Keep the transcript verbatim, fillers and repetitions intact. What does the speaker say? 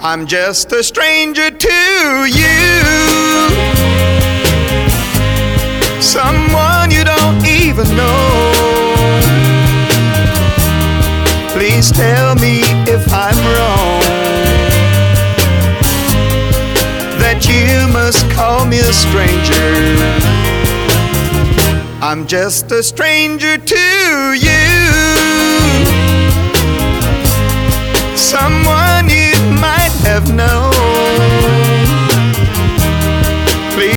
I'm just a stranger to you, someone you don't even know. Please tell me if I'm wrong, that you must call me a stranger. I'm just a stranger to you.